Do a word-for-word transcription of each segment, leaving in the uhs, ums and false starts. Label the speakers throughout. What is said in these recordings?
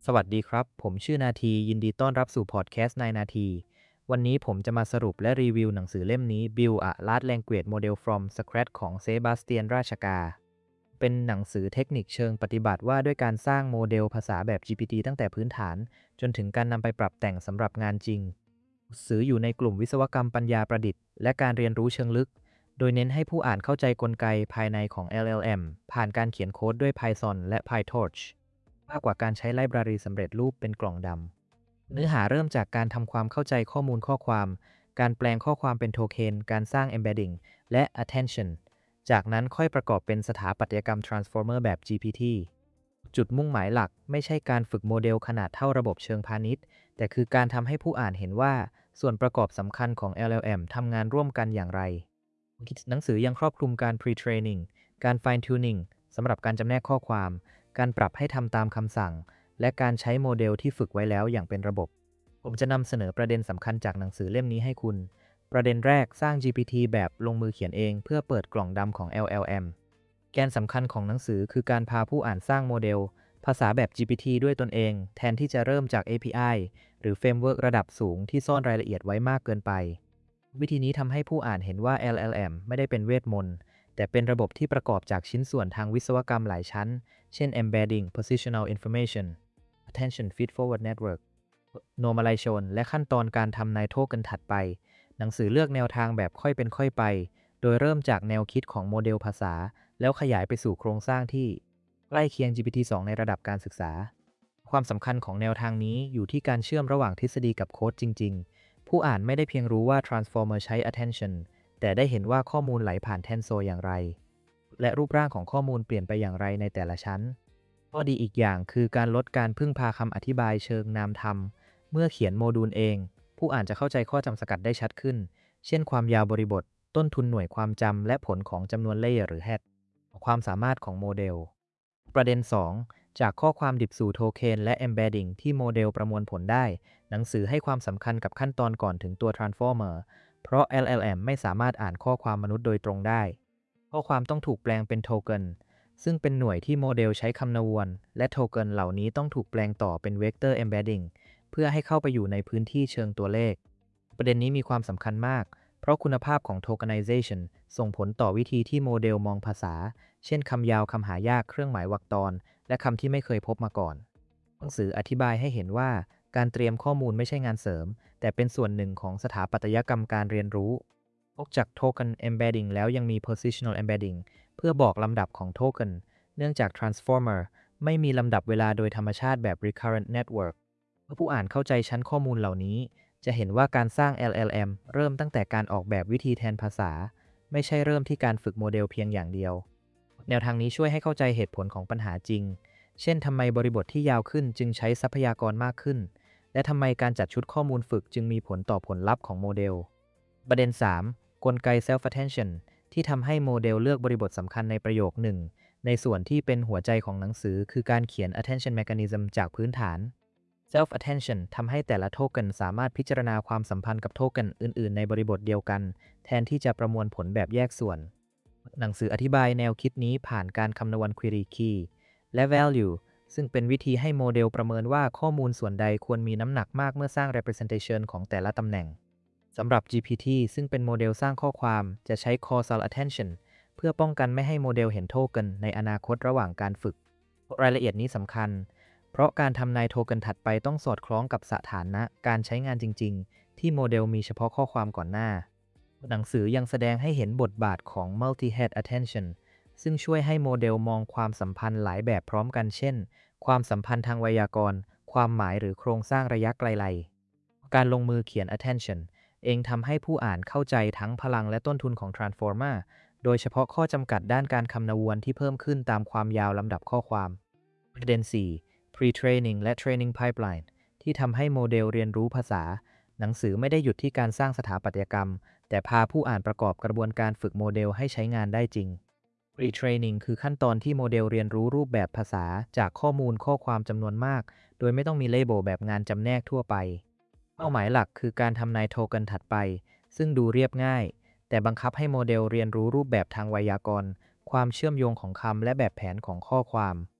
Speaker 1: สวัสดีครับ ผมชื่อนาทียินดีต้อนรับสู่พอดแคสต์นายนาทีวันนี้ผมจะมาสรุปและรีวิวหนังสือเล่มนี้ Build a Large Language Model from Scratch ของเซบาสเตียนราชกาเป็นหนังสือเทคนิคเชิงปฏิบัติว่าด้วยการสร้างโมเดลภาษาแบบ จี พี ที ตั้งแต่พื้นฐานจนถึงการนำไปปรับแต่งสำหรับงานจริงหนังสืออยู่ในกลุ่มวิศวกรรมปัญญาประดิษฐ์และการเรียนรู้เชิงลึกโดยเน้นให้ผู้อ่านเข้าใจกลไกภายในของ แอล แอล เอ็ม ผ่านการเขียนโค้ดด้วย Python และ PyTorchมากกว่าการใช้ไลบรารีสำเร็จรูปเป็นกล่องดำเนื้อหาเริ่มจากการทำความเข้าใจข้อมูลข้อความ การแปลงข้อความเป็นโทเค็นการสร้าง embedding และ attention จากนั้นค่อยประกอบเป็นสถาปัตยกรรม transformer แบบ จี พี ที จุดมุ่งหมายหลักไม่ใช่การฝึกโมเดลขนาดเท่าระบบเชิงพาณิชย์ แต่คือการทำให้ผู้อ่านเห็นว่าส่วนประกอบสำคัญของ แอล แอล เอ็ม ทำงานร่วมกันอย่างไร หนังสือยังครอบคลุมการ pre-training การ fine tuning สำหรับการจำแนกข้อความ การปรับให้ทำตามคำสั่ง และการใช้โมเดลที่ฝึกไว้แล้วอย่างเป็นระบบ ผมจะนำเสนอประเด็นสำคัญจากหนังสือเล่มนี้ให้คุณ ประเด็นแรกสร้าง จี พี ที แบบลงมือเขียนเองเพื่อเปิดกล่องดำของ แอล แอล เอ็ม แกนสำคัญของหนังสือคือการพาผู้อ่านสร้างโมเดลภาษาแบบ จี พี ที ด้วยตนเองแทนที่จะเริ่มจาก เอ พี ไอ หรือเฟรมเวิร์กระดับสูงที่ซ่อนรายละเอียดไว้มากเกินไปวิธีนี้ทำให้ผู้อ่านเห็นว่า แอล แอล เอ็ม ไม่ได้เป็นเวทมนต์แต่เป็นระบบที่ประกอบจากชิ้นส่วนทางวิศวกรรมหลายชั้นเช่น embedding positional information attention feed forward network normalization และขั้นตอนการทำนายโทกันถัดไปหนังสือเลือกแนวทางแบบค่อยเป็นค่อยไปโดยเริ่มจากแนวคิดของโมเดลภาษาแล้วขยายไปสู่โครงสร้างที่ใกล้เคียง จี พี ที ทู ในระดับการศึกษาความสำคัญของแนวทางนี้อยู่ที่การเชื่อมระหว่างทฤษฎีกับโค้ดจริงๆผู้อ่านไม่ได้เพียงรู้ว่า transformer ใช้ attention แต่ได้เห็นว่าข้อมูลไหลผ่าน tensor อย่างไรและรูปร่างของข้อมูลเปลี่ยนไปอย่างไรในแต่ละชั้นข้อดีอีกอย่างคือการลดการพึ่งพาคำอธิบายเชิงนามธรรมเมื่อเขียนโมดูลเองผู้อ่านจะเข้าใจข้อจำกัดได้ชัดขึ้นเช่นความยาวบริบทต้นทุนหน่วยความจำและผลของจำนวนเลเยอร์หรือ head ความสามารถของโมเดลประเด็น สอง จากข้อความดิบสู่โทเค็นและ embedding ที่โมเดลประมวลผลได้หนังสือให้ความสำคัญกับขั้นตอนก่อนถึงตัว transformer เพราะ แอล แอล เอ็ม ไม่สามารถอ่านข้อความมนุษย์โดยตรงได้ข้อความต้องถูกแปลงเป็นโทเค็นซึ่งเป็นหน่วยที่โมเดลใช้คำนวณและโทเค็นเหล่านี้ต้องถูกแปลงต่อเป็น vector embedding เพื่อให้เข้าไปอยู่ในพื้นที่เชิงตัวเลขประเด็นนี้มีความสำคัญมากเพราะคุณภาพของ tokenization ส่งผลต่อวิธีที่โมเดลมองภาษาเช่นคำยาวคำหายากเครื่องหมายวรรคตอนและคำที่ไม่เคยพบมาก่อนหนังสืออธิบายให้เห็นว่าการเตรียมข้อมูลไม่ใช่งานเสริมแต่เป็นส่วนหนึ่งของสถาปัตยกรรมการเรียนรู้นอกจาก token embedding แล้วยังมี positional embedding เพื่อบอกลำดับของโทเค็นเนื่องจาก transformer ไม่มีลำดับเวลาโดยธรรมชาติแบบ recurrent network เมื่อผู้อ่านเข้าใจชั้นข้อมูลเหล่านี้จะเห็นว่าการสร้าง แอล แอล เอ็ม เริ่มตั้งแต่การออกแบบวิธีแทนภาษาไม่ใช่เริ่มที่การฝึกโมเดลเพียงอย่างเดียวแนวทางนี้ช่วยให้เข้าใจเหตุผลของปัญหาจริงเช่นทำไมบริบทที่ยาวขึ้นจึงใช้ทรัพยากรมากขึ้นและทำไมการจัดชุดข้อมูลฝึกจึงมีผลต่อผลลัพธ์ของโมเดลประเด็น สาม กลไก self attention ที่ทำให้โมเดลเลือกบริบทสำคัญในประโยคหนึ่งในส่วนที่เป็นหัวใจของหนังสือคือการเขียน attention mechanism จากพื้นฐาน self attention ทำให้แต่ละโทเค็นสามารถพิจารณาความสัมพันธ์กับโทเค็นอื่นๆในบริบทเดียวกันแทนที่จะประมวลผลแบบแยกส่วนหนังสืออธิบายแนวคิดนี้ผ่านการคำนวณ query key และ value ซึ่งเป็นวิธีให้โมเดลประเมินว่าข้อมูลส่วนใดควรมีน้ำหนักมากเมื่อสร้าง representation ของแต่ละตำแหน่งสำหรับ จี พี ที ซึ่งเป็นโมเดลสร้างข้อความจะใช้ causal attention เพื่อป้องกันไม่ให้โมเดลเห็นโทเค็นในอนาคตระหว่างการฝึกรายละเอียดนี้สำคัญเพราะการทำนายโทเค็นถัดไปต้องสอดคล้องกับสถานะการใช้งานจริงๆที่โมเดลมีเฉพาะข้อความก่อนหน้าหนังสือยังแสดงให้เห็นบทบาทของ multi-head attention ซึ่งช่วยให้โมเดลมองความสัมพันธ์หลายแบบพร้อมกันเช่นความสัมพันธ์ทางไวยากรณ์ความหมายหรือโครงสร้างระยะไกลๆการลงมือเขียน attention เองทำให้ผู้อ่านเข้าใจทั้งพลังและต้นทุนของ transformer โดยเฉพาะข้อจำกัดด้านการคำนวณที่เพิ่มขึ้นตามความยาวลำดับข้อความประเด็น สี่ pre-training และ training pipeline ที่ทำให้โมเดลเรียนรู้ภาษาหนังสือไม่ได้หยุดที่การสร้างสถาปัตยกรรมแต่พาผู้อ่านประกอบกระบวนการฝึกโมเดลให้ใช้งานได้จริง pre-training คือขั้นตอนที่โมเดลเรียนรู้รูปแบบภาษาจากข้อมูลข้อความจำนวนมากโดยไม่ต้องมีเลเบลแบบงานจำแนกทั่วไปเป้าหมายหลักคือการทำนายโทเค็นถัดไปซึ่งดูเรียบง่ายแต่บังคับให้โมเดลเรียนรู้รูปแบบทางไวยากรณ์ความเชื่อมโยงของคำและแบบแผนของข้อความ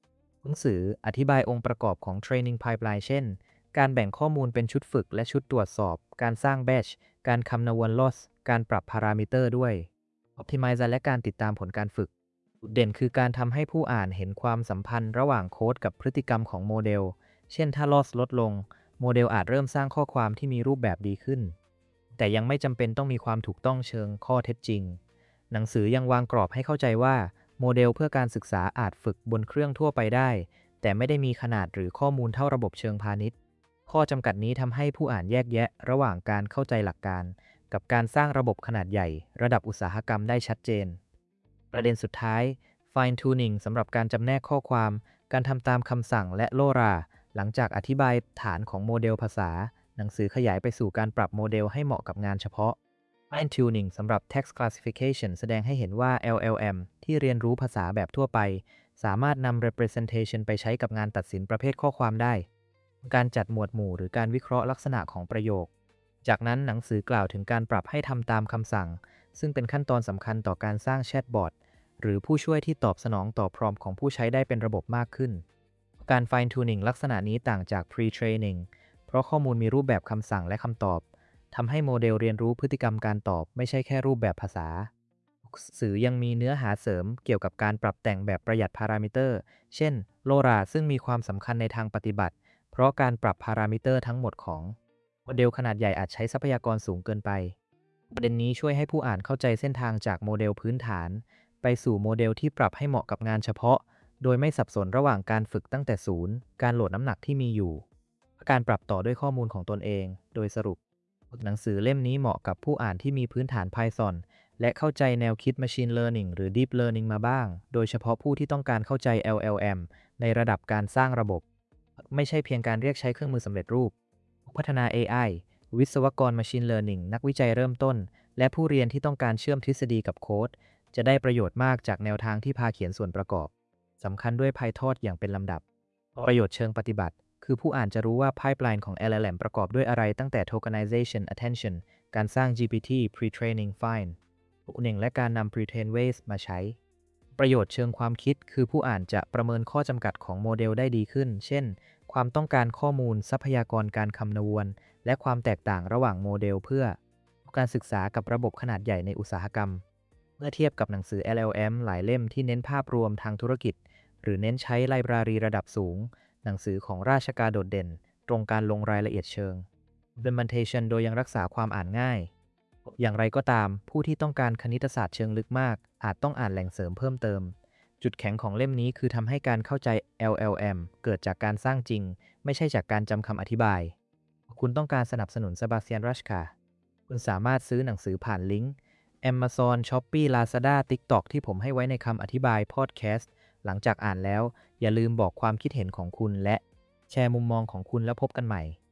Speaker 1: หนังสืออธิบายองค์ประกอบของ Training Pipeline เช่นการแบ่งข้อมูลเป็นชุดฝึกและชุดตรวจสอบการสร้าง Batch การคำนวณ Loss การปรับพารามิเตอร์ด้วย Optimize และการติดตามผลการฝึกจุดเด่นคือการทำให้ผู้อ่านเห็นความสัมพันธ์ระหว่างโค้ดกับพฤติกรรมของโมเดลเช่นถ้า Loss ลดลงโมเดลอาจเริ่มสร้างข้อความที่มีรูปแบบดีขึ้นแต่ยังไม่จำเป็นต้องมีความถูกต้องเชิงข้อเท็จจริงหนังสือยังวางกรอบให้เข้าใจว่าโมเดลเพื่อการศึกษาอาจฝึกบนเครื่องทั่วไปได้แต่ไม่ได้มีขนาดหรือข้อมูลเท่าระบบเชิงพาณิชย์ข้อจำกัดนี้ทำให้ผู้อ่านแยกแยะระหว่างการเข้าใจหลักการกับการสร้างระบบขนาดใหญ่ระดับอุตสาหกรรมได้ชัดเจนประเด็นสุดท้าย Fine Tuning สำหรับการจำแนกข้อความการทำตามคำสั่งและโลราหลังจากอธิบายฐานของโมเดลภาษาหนังสือขยายไปสู่การปรับโมเดลให้เหมาะกับงานเฉพาะ Fine Tuning สำหรับ Text Classification แสดงให้เห็นว่า แอล แอล เอ็ม ที่เรียนรู้ภาษาแบบทั่วไปสามารถนำ representation ไปใช้กับงานตัดสินประเภทข้อความได้การจัดหมวดหมู่หรือการวิเคราะห์ลักษณะของประโยคจากนั้นหนังสือกล่าวถึงการปรับให้ทำตามคำสั่งซึ่งเป็นขั้นตอนสำคัญต่อการสร้างแชทบอทหรือผู้ช่วยที่ตอบสนองต่อพรอมของผู้ใช้ได้เป็นระบบมากขึ้นการ Fine Tuning ลักษณะนี้ต่างจาก Pre-training เพราะข้อมูลมีรูปแบบคำสั่งและคำตอบทำให้โมเดลเรียนรู้พฤติกรรมการตอบไม่ใช่แค่รูปแบบภาษาสื่อยังมีเนื้อหาเสริมเกี่ยวกับการปรับแต่งแบบประหยัดพารามิเตอร์เช่นโลราซึ่งมีความสำคัญในทางปฏิบัติเพราะการปรับพารามิเตอร์ทั้งหมดของโมเดลขนาดใหญ่อาจใช้ทรัพยากรสูงเกินไปประเด็นนี้ช่วยให้ผู้อ่านเข้าใจเส้นทางจากโมเดลพื้นฐานไปสู่โมเดลที่ปรับให้เหมาะกับงานเฉพาะโดยไม่สับสนระหว่างการฝึกตั้งแต่ศูนย์การโหลดน้ำหนักที่มีอยู่การปรับต่อด้วยข้อมูลของตนเองโดยสรุปหนังสือเล่มนี้เหมาะกับผู้อ่านที่มีพื้นฐาน Python และเข้าใจแนวคิด Machine Learning หรือ Deep Learning มาบ้างโดยเฉพาะผู้ที่ต้องการเข้าใจ แอล แอล เอ็ม ในระดับการสร้างระบบไม่ใช่เพียงการเรียกใช้เครื่องมือสำเร็จรูปพัฒนา เอ ไอ วิศวกร Machine Learning นักวิจัยเริ่มต้นและผู้เรียนที่ต้องการเชื่อมทฤษฎีกับโค้ดจะได้ประโยชน์มากจากแนวทางที่พาเขียนส่วนประกอบสำคัญด้วย PyTorch อย่างเป็นลำดับประโยชน์เชิงปฏิบัติคือผู้อ่านจะรู้ว่า Pipeline ของ แอล แอล เอ็ม ประกอบด้วยอะไรตั้งแต่ Tokenization Attention การสร้าง จี พี ที Pre-training Fine Tuning และการนำ Pre-trained Weights มาใช้ประโยชน์เชิงความคิดคือผู้อ่านจะประเมินข้อจำกัดของโมเดลได้ดีขึ้นเช่นความต้องการข้อมูลทรัพยากรการคำนวณและความแตกต่างระหว่างโมเดลเพื่อการศึกษากับระบบขนาดใหญ่ในอุตสาหกรรมเมื่อเทียบกับหนังสือ แอล แอล เอ็ม หลายเล่มที่เน้นภาพรวมทางธุรกิจหรือเน้นใช้ไลบรารีระดับสูงหนังสือของราชการโดดเด่นตรงการลงรายละเอียดเชิง Implementation โดยยังรักษาความอ่านง่ายอย่างไรก็ตามผู้ที่ต้องการคณิตศาสตร์เชิงลึกมากอาจต้องอ่านแหล่งเสริมเพิ่มเติมจุดแข็งของเล่มนี้คือทำให้การเข้าใจ แอล แอล เอ็ม เกิดจากการสร้างจริงไม่ใช่จากการจำคำอธิบายคุณต้องการสนับสนุนซาบาสเตียน รัชกาคุณสามารถซื้อหนังสือผ่านลิงก์ Amazon Shopee Lazada TikTok ที่ผมให้ไว้ในคำอธิบายพอดแคสต์หลังจากอ่านแล้วอย่าลืมบอกความคิดเห็นของคุณและแชร์มุมมองของคุณแล้วพบกันใหม่